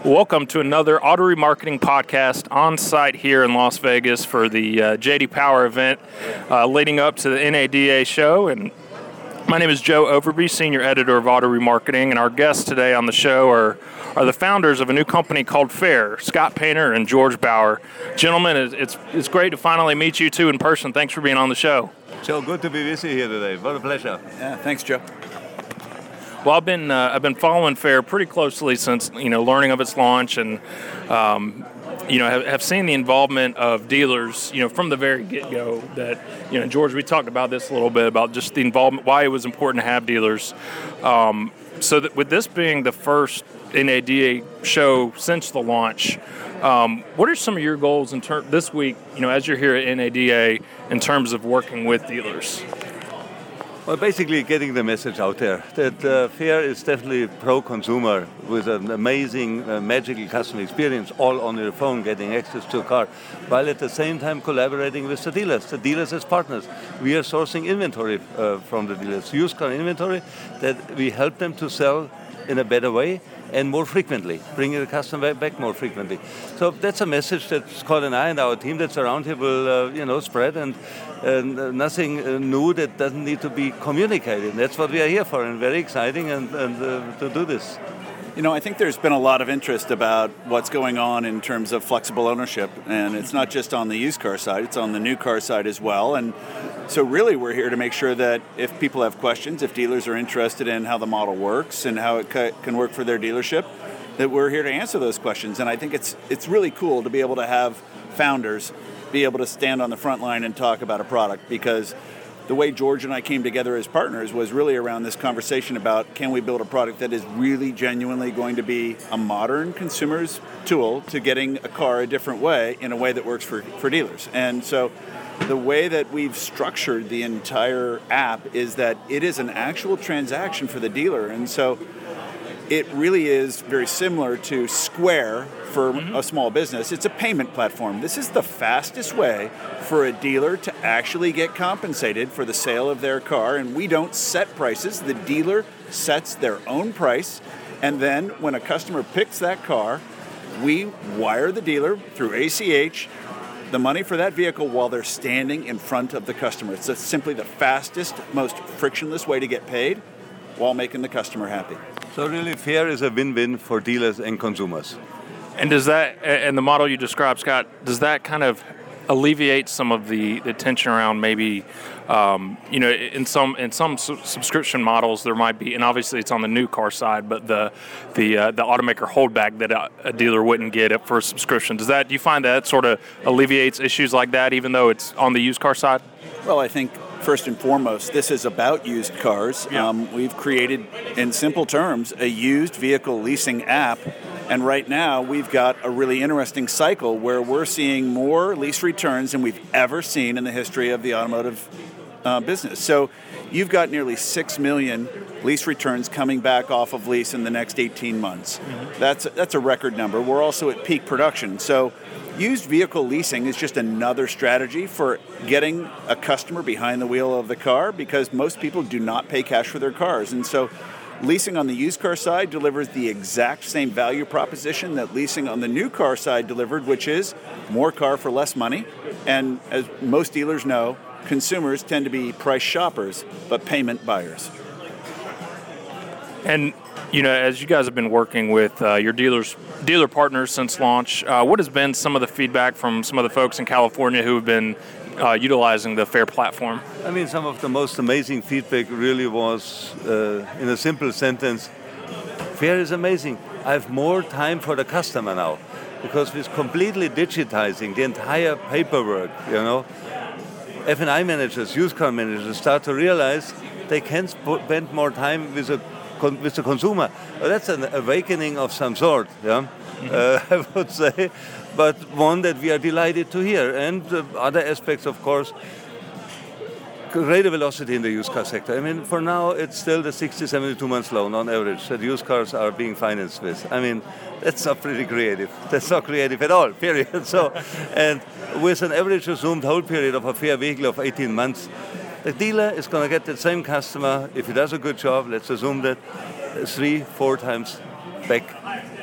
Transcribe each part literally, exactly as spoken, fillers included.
Welcome to another auto remarketing podcast on site here in Las Vegas for the uh, J D Power event uh, leading up to the N A D A show. And my name is Joe Overby, Senior Editor of Auto Remarketing, and our guests today on the show are, are the founders of a new company called Fair, Scott Painter and George Bauer. Gentlemen, it's, it's great to finally meet you two in person. Thanks for being on the show. Joe, good to be with you here today. What a pleasure. Yeah, thanks, Joe. Well, I've been uh, I've been following Fair pretty closely since, you know, learning of its launch, and um, you know have, have seen the involvement of dealers, you know, from the very get-go. That, you know, George, we talked about this a little bit about just the involvement, why it was important to have dealers. Um, so that with this being the first N A D A show since the launch, um, what are some of your goals in ter- this week, you know, as you're here at N A D A, in terms of working with dealers? Well, basically getting the message out there that uh, Fair is definitely pro-consumer with an amazing, uh, magical customer experience, all on your phone, getting access to a car, while at the same time collaborating with the dealers, the dealers as partners. We are sourcing inventory uh, from the dealers, used car inventory that we help them to sell in a better way and more frequently, bringing the customer back more frequently. So that's a message that Scott and I and our team that's around here will, uh, you know, spread, and, and uh, nothing uh, new that doesn't need to be communicated. That's what we are here for, and very exciting and, and uh, to do this. You know, I think there's been a lot of interest about what's going on in terms of flexible ownership, and it's not just on the used car side, it's on the new car side as well. And so really we're here to make sure that if people have questions, if dealers are interested in how the model works and how it ca- can work for their dealership, that we're here to answer those questions. And I think it's it's really cool to be able to have founders be able to stand on the front line and talk about a product, because the way George and I came together as partners was really around this conversation about, can we build a product that is really genuinely going to be a modern consumer's tool to getting a car a different way, in a way that works for, for dealers. And so the way that we've structured the entire app is that it is an actual transaction for the dealer. And so it really is very similar to Square for mm-hmm. a small business. It's a payment platform. This is the fastest way for a dealer to actually get compensated for the sale of their car, and we don't set prices. The dealer sets their own price, and then when a customer picks that car, we wire the dealer through A C H the money for that vehicle while they're standing in front of the customer. It's simply the fastest, most frictionless way to get paid while making the customer happy. So really, Fair is a win-win for dealers and consumers. And does that, and the model you described, Scott, does that kind of alleviate some of the, the tension around maybe, um, you know, in some in some su- subscription models there might be, and obviously it's on the new car side, but the the uh, the automaker holdback that a, a dealer wouldn't get for a subscription. Does that, do you find that sort of alleviates issues like that, even though it's on the used car side? Well, I think first and foremost, this is about used cars. Yeah. Um, we've created, in simple terms, a used vehicle leasing app. And right now, we've got a really interesting cycle where we're seeing more lease returns than we've ever seen in the history of the automotive uh, business. So you've got nearly six million lease returns coming back off of lease in the next eighteen months. Mm-hmm. That's, that's a record number. We're also at peak production. So used vehicle leasing is just another strategy for getting a customer behind the wheel of the car, because most people do not pay cash for their cars. And so leasing on the used car side delivers the exact same value proposition that leasing on the new car side delivered, which is more car for less money. And as most dealers know, consumers tend to be price shoppers, but payment buyers. And, you know, as you guys have been working with uh, your dealers, dealer partners since launch, uh, what has been some of the feedback from some of the folks in California who have been uh, utilizing the Fair platform? I mean, some of the most amazing feedback really was, uh, in a simple sentence, Fair is amazing. I have more time for the customer now, because with completely digitizing the entire paperwork, you know, F and I managers, used car managers start to realize they can spend more time with a with the consumer. Well, that's an awakening of some sort, yeah, mm-hmm. uh, I would say, but one that we are delighted to hear. And uh, other aspects, of course, greater velocity in the used car sector. I mean, for now, it's still the sixty, seventy-two months loan on average that used cars are being financed with. I mean, that's not pretty creative. That's not creative at all, period. So, and with an average assumed hold period of a Fair vehicle of eighteen months, the dealer is going to get the same customer, if he does a good job, let's assume that, three, four times back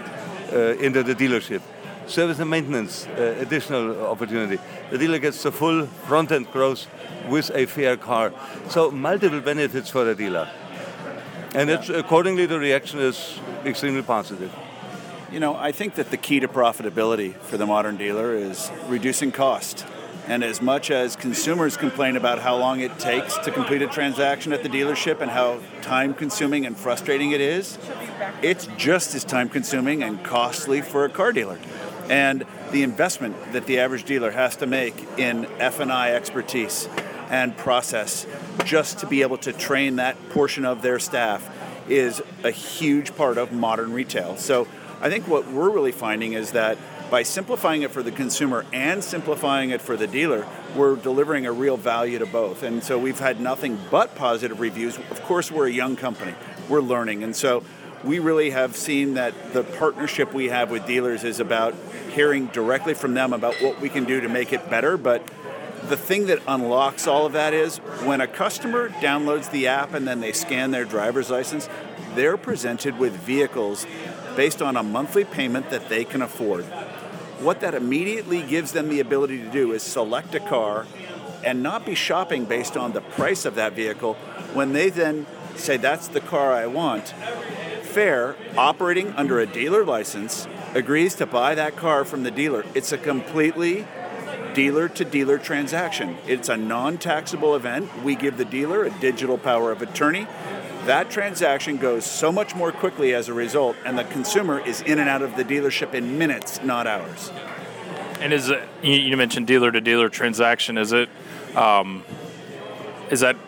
uh, into the dealership. Service and maintenance, uh, additional opportunity. The dealer gets the full front-end growth with a fair car. So multiple benefits for the dealer. And Yeah. it's, accordingly, the reaction is extremely positive. You know, I think that the key to profitability for the modern dealer is reducing cost. And as much as consumers complain about how long it takes to complete a transaction at the dealership and how time-consuming and frustrating it is, it's just as time-consuming and costly for a car dealer. And the investment that the average dealer has to make in F and I expertise and process just to be able to train that portion of their staff is a huge part of modern retail. So I think what we're really finding is that by simplifying it for the consumer and simplifying it for the dealer, we're delivering a real value to both. And so we've had nothing but positive reviews. Of course, we're a young company. We're learning. And so we really have seen that the partnership we have with dealers is about hearing directly from them about what we can do to make it better. But the thing that unlocks all of that is when a customer downloads the app and then they scan their driver's license, they're presented with vehicles based on a monthly payment that they can afford. What that immediately gives them the ability to do is select a car and not be shopping based on the price of that vehicle. When they then say, that's the car I want, Fair, operating under a dealer license, agrees to buy that car from the dealer. It's a completely dealer-to-dealer transaction. It's a non-taxable event. We give the dealer a digital power of attorney. That transaction goes so much more quickly as a result, and the consumer is in and out of the dealership in minutes, not hours. And is it, you you mentioned dealer-to-dealer transaction, is it, um, is that,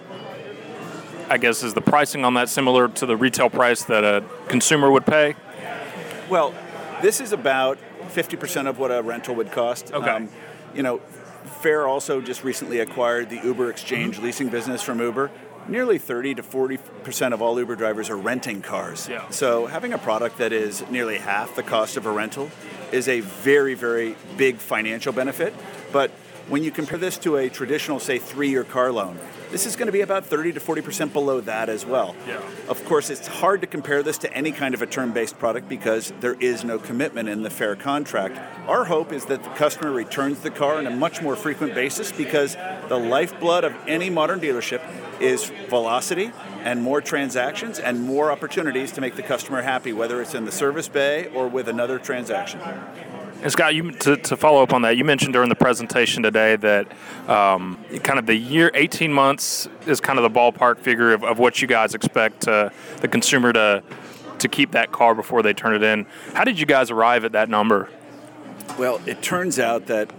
I guess, is the pricing on that similar to the retail price that a consumer would pay? Well, this is about fifty percent of what a rental would cost. Okay. Um, you know, Fair also just recently acquired the Uber Exchange mm-hmm. leasing business from Uber. Nearly thirty to forty percent of all Uber drivers are renting cars. Yeah. So having a product that is nearly half the cost of a rental is a very, very big financial benefit. But when you compare this to a traditional, say, three-year car loan, this is going to be about thirty to forty percent below that as well. Yeah. Of course, it's hard to compare this to any kind of a term-based product because there is no commitment in the Fair contract. Our hope is that the customer returns the car on a much more frequent basis because the lifeblood of any modern dealership is velocity and more transactions and more opportunities to make the customer happy, whether it's in the service bay or with another transaction. And Scott, you, to, to follow up on that, you mentioned during the presentation today that um, kind of the year, eighteen months is kind of the ballpark figure of, of what you guys expect uh, the consumer to to keep that car before they turn it in. How did you guys arrive at that number? Well, it turns out that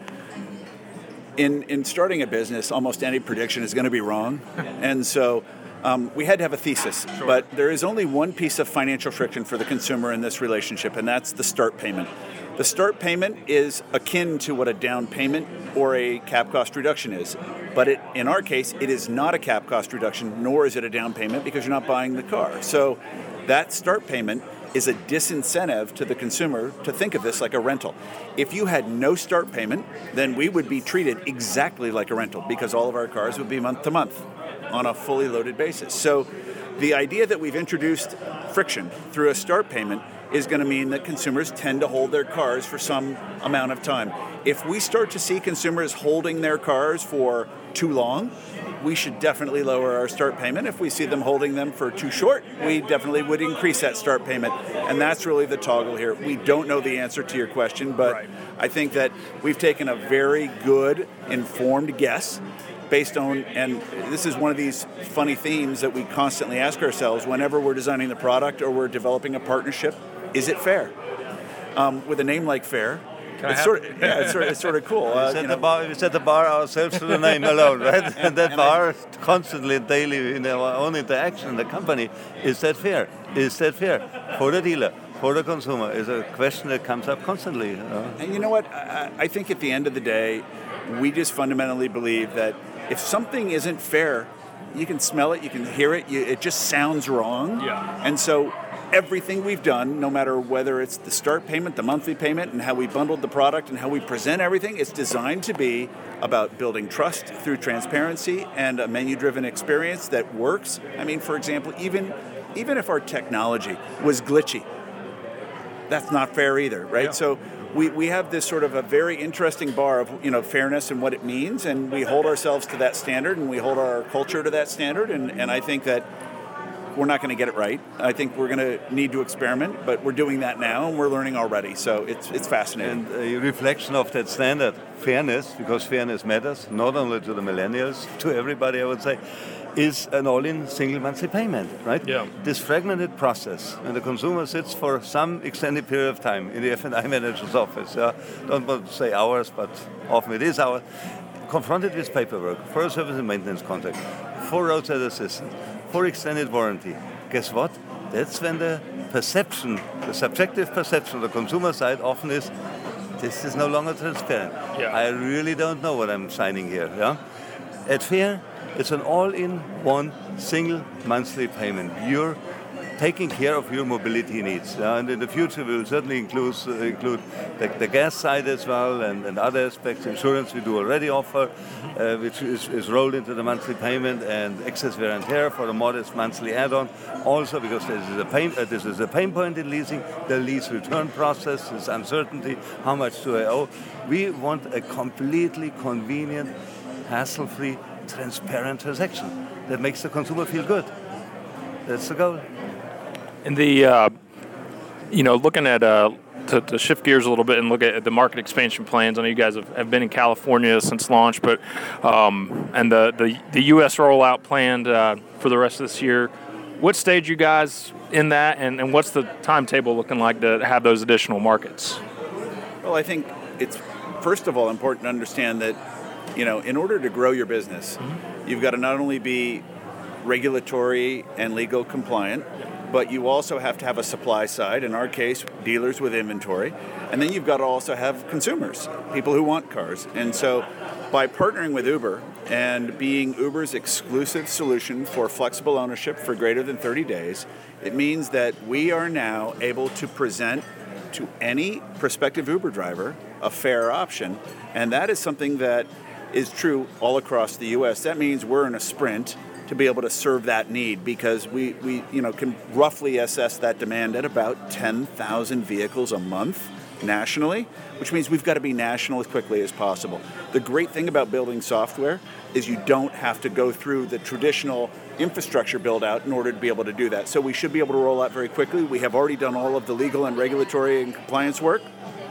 in in starting a business, almost any prediction is going to be wrong. And so um, we had to have a thesis. Sure. But there is only one piece of financial friction for the consumer in this relationship, and that's the start payment. The start payment is akin to what a down payment or a cap cost reduction is. But it, in our case, it is not a cap cost reduction, nor is it a down payment because you're not buying the car. So that start payment is a disincentive to the consumer to think of this like a rental. If you had no start payment, then we would be treated exactly like a rental because all of our cars would be month to month on a fully loaded basis. So the idea that we've introduced friction through a start payment is going to mean that consumers tend to hold their cars for some amount of time. If we start to see consumers holding their cars for too long, we should definitely lower our start payment. If we see them holding them for too short, we definitely would increase that start payment. And that's really the toggle here. We don't know the answer to your question, but right. I think that we've taken a very good, informed guess based on, and this is one of these funny themes that we constantly ask ourselves whenever we're designing the product or we're developing a partnership. Is it fair? Um, with a name like Fair, it's sort, of, yeah, it's, sort of, it's sort of cool. Uh, we, set you know. the bar, we set the bar ourselves to the name alone, right? and, and that and bar I, constantly, daily, in our own interaction in the company, is that fair? Is that fair? For the dealer, for the consumer, is a question that comes up constantly. Uh. And you know what? I, I think at the end of the day, we just fundamentally believe that if something isn't fair, you can smell it, you can hear it, you, it just sounds wrong. Yeah. And so everything we've done, no matter whether it's the start payment, the monthly payment, and how we bundled the product and how we present everything, it's designed to be about building trust through transparency and a menu-driven experience that works. I mean, for example, even, even if our technology was glitchy, that's not fair either, right? Yeah. So we, we have this sort of a very interesting bar of, you know, fairness and what it means, and we hold ourselves to that standard, and we hold our culture to that standard, and, and I think that we're not going to get it right. I think we're going to need to experiment, but we're doing that now, and we're learning already, so it's it's fascinating. And a reflection of that standard, fairness, because fairness matters, not only to the millennials, to everybody, I would say, is an all-in single monthly payment, right? Yeah. This fragmented process, when the consumer sits for some extended period of time in the F and I manager's office, yeah, don't want to say hours, but often it is hours, confronted with paperwork, for a service and maintenance contract, for roadside assistance, for extended warranty. Guess what? That's when the perception, the subjective perception of the consumer side often is, this is no longer transparent. Yeah. I really don't know what I'm signing here. Yeah? At Fair, it's an all-in-one single monthly payment. You're taking care of your mobility needs. Yeah? And in the future, we will certainly include, uh, include the, the gas side as well, and, and other aspects. Insurance we do already offer, uh, which is, is rolled into the monthly payment, and excess wear and tear for a modest monthly add-on. Also, because this is a pain, uh, this is a pain point in leasing, the lease return process, this uncertainty, how much do I owe? We want a completely convenient, hassle-free, transparent transaction that makes the consumer feel good. That's the goal. And the, uh, you know, looking at, uh, to, to shift gears a little bit and look at the market expansion plans. I know you guys have, have been in California since launch, but, um, and the, the, the U S rollout planned uh, for the rest of this year. What stage you guys in that, and, and what's the timetable looking like to have those additional markets? Well, I think it's, first of all, important to understand that, you know, in order to grow your business, mm-hmm. you've got to not only be regulatory and legal compliant, but you also have to have a supply side, in our case, dealers with inventory, and then you've got to also have consumers, people who want cars. And so by partnering with Uber and being Uber's exclusive solution for flexible ownership for greater than thirty days, it means that we are now able to present to any prospective Uber driver a fair option, and that is something that is true all across the U S. That means we're in a sprint to be able to serve that need, because we, we you know, can roughly assess that demand at about ten thousand vehicles a month nationally, which means we've got to be national as quickly as possible. The great thing about building software is you don't have to go through the traditional infrastructure build out in order to be able to do that. So we should be able to roll out very quickly. We have already done all of the legal and regulatory and compliance work.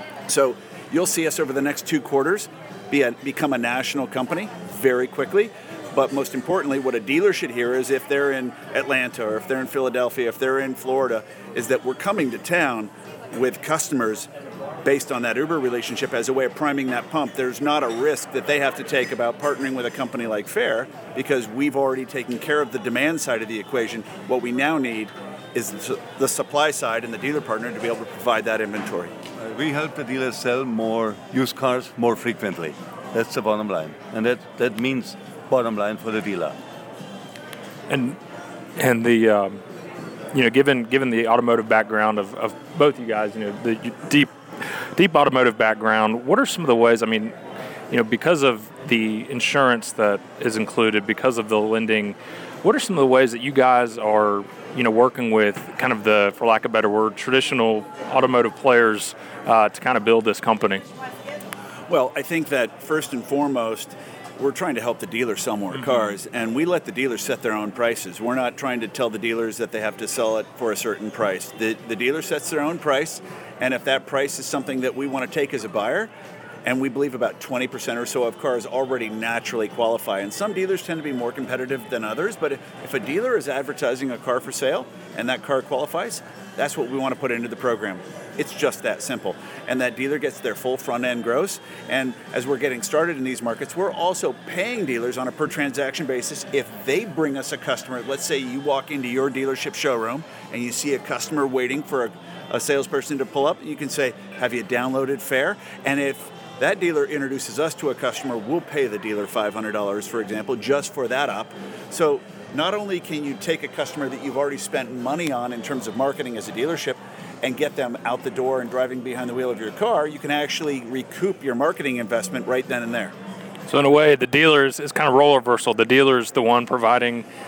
So you'll see us over the next two quarters be a, become a national company very quickly. But most importantly, what a dealer should hear is if they're in Atlanta or if they're in Philadelphia, if they're in Florida, is that we're coming to town with customers based on that Uber relationship as a way of priming that pump. There's not a risk that they have to take about partnering with a company like Fair, because we've already taken care of the demand side of the equation. What we now need is the supply side and the dealer partner to be able to provide that inventory. Uh, we help the dealers sell more used cars more frequently. That's the bottom line. And that, that means bottom line for the dealer. And and the um, you know, given given the automotive background of, of both you guys, you know, the deep deep automotive background, what are some of the ways, I mean, you know, because of the insurance that is included, because of the lending, what are some of the ways that you guys are, you know, working with kind of the, for lack of a better word, traditional automotive players uh, to kind of build this company? Well, I think that first and foremost, we're trying to help the dealers sell more mm-hmm. cars, and we let the dealers set their own prices. We're not trying to tell the dealers that they have to sell it for a certain price. The, the dealer sets their own price, and if that price is something that we want to take as a buyer, and we believe about twenty percent or so of cars already naturally qualify. And some dealers tend to be more competitive than others, but if a dealer is advertising a car for sale and that car qualifies, that's what we want to put into the program. It's just that simple. And that dealer gets their full front end gross. And as we're getting started in these markets, we're also paying dealers on a per transaction basis. If they bring us a customer, let's say you walk into your dealership showroom and you see a customer waiting for a, a salesperson to pull up, you can say, have you downloaded Fair? And if that dealer introduces us to a customer, we'll pay the dealer five hundred dollars, for example, just for that op. So not only can you take a customer that you've already spent money on in terms of marketing as a dealership and get them out the door and driving behind the wheel of your car, you can actually recoup your marketing investment right then and there. So in a way, the dealer is, is kind of role reversal. The dealer is the one providing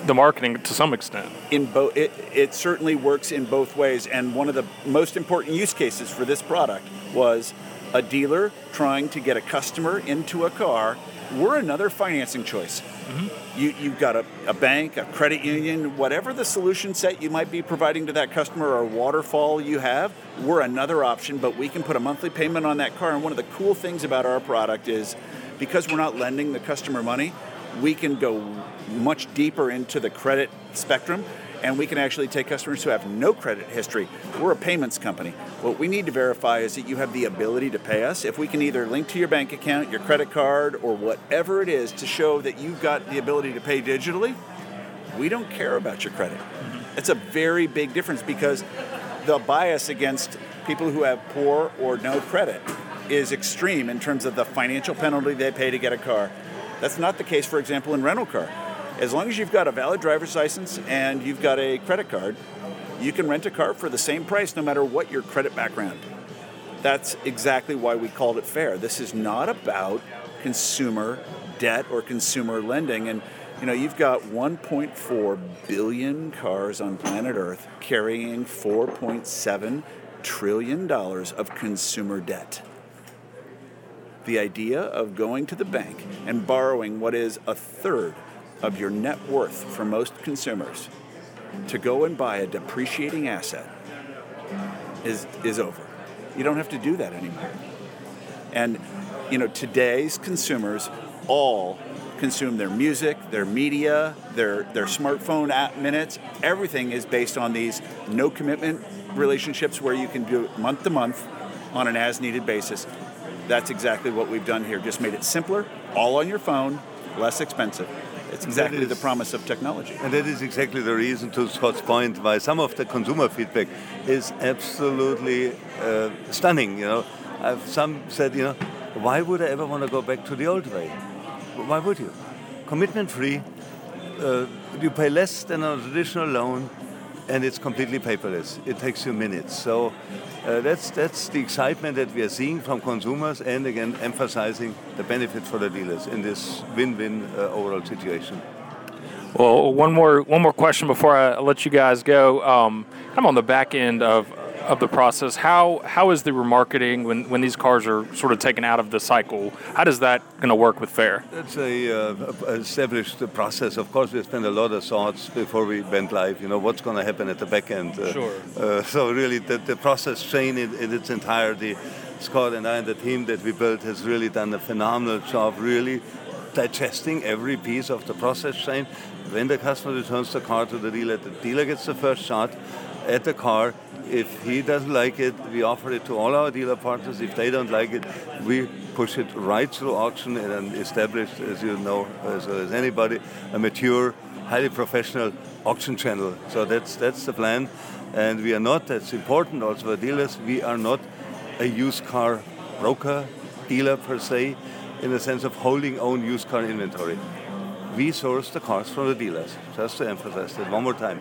the marketing to some extent. In both, it, it certainly works in both ways. And one of the most important use cases for this product was a dealer trying to get a customer into a car. We're another financing choice. Mm-hmm. You, you've got a, a bank, a credit union, whatever the solution set you might be providing to that customer or waterfall you have, we're another option, but we can put a monthly payment on that car. And one of the cool things about our product is because we're not lending the customer money, we can go much deeper into the credit spectrum, and we can actually take customers who have no credit history. We're a payments company. What we need to verify is that you have the ability to pay us. If we can either link to your bank account, your credit card, or whatever it is to show that you've got the ability to pay digitally, we don't care about your credit. Mm-hmm. It's a very big difference because the bias against people who have poor or no credit is extreme in terms of the financial penalty they pay to get a car. That's not the case, for example, in rental car. As long as you've got a valid driver's license and you've got a credit card, you can rent a car for the same price no matter what your credit background. That's exactly why we called it fair. This is not about consumer debt or consumer lending. And you know, you've got one point four billion cars on planet Earth carrying four point seven trillion dollars of consumer debt. The idea of going to the bank and borrowing what is a third of your net worth for most consumers to go and buy a depreciating asset is is over. You don't have to do that anymore. And you know, today's consumers all consume their music, their media, their their smartphone app minutes. Everything is based on these no commitment relationships where you can do it month to month on an as needed basis. That's exactly what we've done here. Just made it simpler, all on your phone, less expensive. It's exactly is, the promise of technology. And that is exactly the reason, to Scott's point, why some of the consumer feedback is absolutely uh, stunning. You know, I've some said, you know, why would I ever want to go back to the old way? Why would you? Commitment free, uh, you pay less than a traditional loan, and it's completely paperless. It takes you minutes. So uh, that's that's the excitement that we are seeing from consumers, and again emphasizing the benefit for the dealers in this win-win uh, overall situation. Well, one more one more question before I let you guys go. Um, I'm on the back end of of the process. How how is the remarketing when, when these cars are sort of taken out of the cycle? How does that going to work with Fair? It's a uh, established process. Of course, we spent a lot of thoughts before we went live. You know, what's going to happen at the back end. Uh, sure. Uh, so really, the, the process chain in, in its entirety, Scott and I and the team that we built has really done a phenomenal job, really digesting every piece of the process chain. When the customer returns the car to the dealer, the dealer gets the first shot at the car. If he doesn't like it, we offer it to all our dealer partners. If they don't like it, we push it right through auction in an established, as you know, as well as anybody, a mature, highly professional auction channel. So that's that's the plan. And we are not, that's important also for dealers, we are not a used car broker, dealer per se, in the sense of holding own used car inventory. We source the cars from the dealers, just to emphasize that one more time.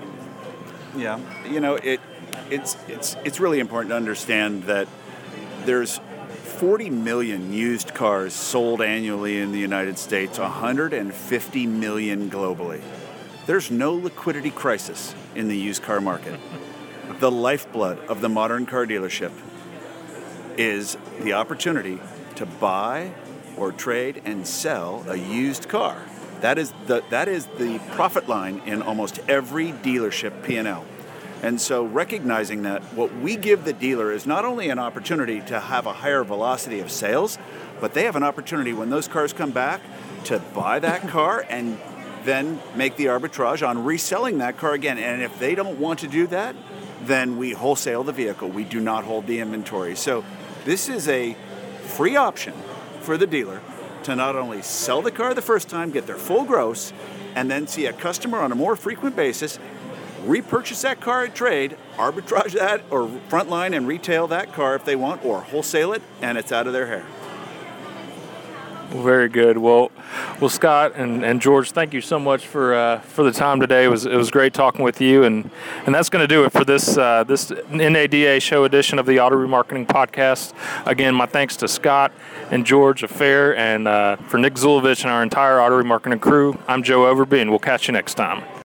Yeah, you know, it it's it's it's really important to understand that there's forty million used cars sold annually in the United States, one hundred fifty million globally. There's no liquidity crisis in the used car market. The lifeblood of the modern car dealership is the opportunity to buy or trade and sell a used car. That is the that is the profit line in almost every dealership P and L. And so recognizing that, what we give the dealer is not only an opportunity to have a higher velocity of sales, but they have an opportunity when those cars come back to buy that car and then make the arbitrage on reselling that car again. And if they don't want to do that, then we wholesale the vehicle. We do not hold the inventory. So this is a free option for the dealer to not only sell the car the first time, get their full gross, and then see a customer on a more frequent basis repurchase that car at trade, arbitrage that, or frontline and retail that car if they want, or wholesale it, and it's out of their hair. Very good. Well, well, Scott and, and George, thank you so much for uh, for the time today. It was it was great talking with you, and, and that's going to do it for this uh, this N A D A show edition of the Auto Remarketing Podcast. Again, my thanks to Scott and George of Fair, and uh, for Nick Zulovich and our entire Auto Remarketing crew. I'm Joe Overby, and we'll catch you next time.